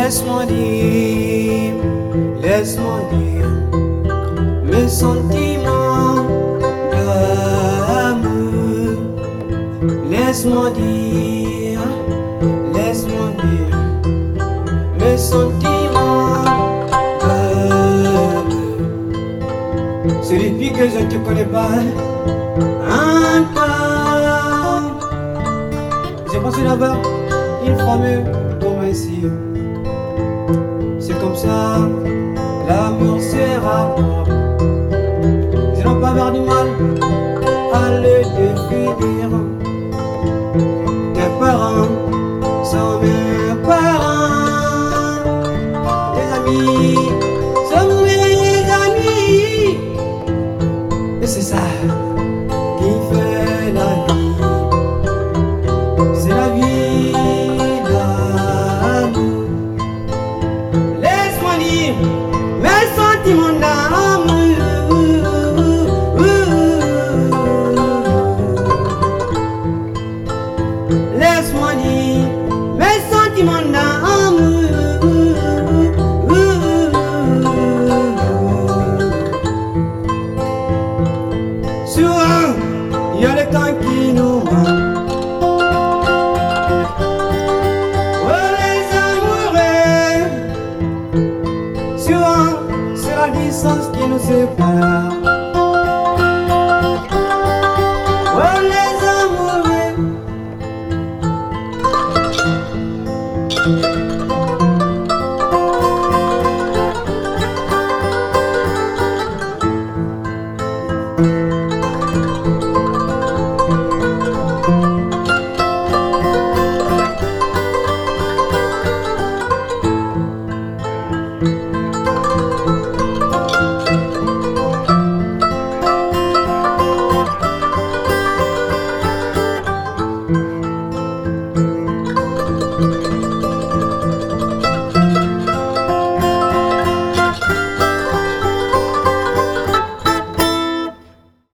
Laisse-moi dire mes sentiments d'amour. Laisse-moi dire mes sentiments d'amour. C'est depuis que je ne te connais pas encore. J'ai pensé d'abord une fameux comme ainsi. C'est comme ça, l'amour sera mort. Je n'ai pas avoir du mal à le définir. Tes parents sont mes parents. Tes amis sont mes amis. Et c'est ça qui fait la vie. C'est la vie d'amour. Laisse-moi dire mes sentiments d'amour. Laisse-moi dire mes sentiments d'amour. Souvent, il y a le temps qui nous manque. Souvent, c'est la distance qui nous sépare.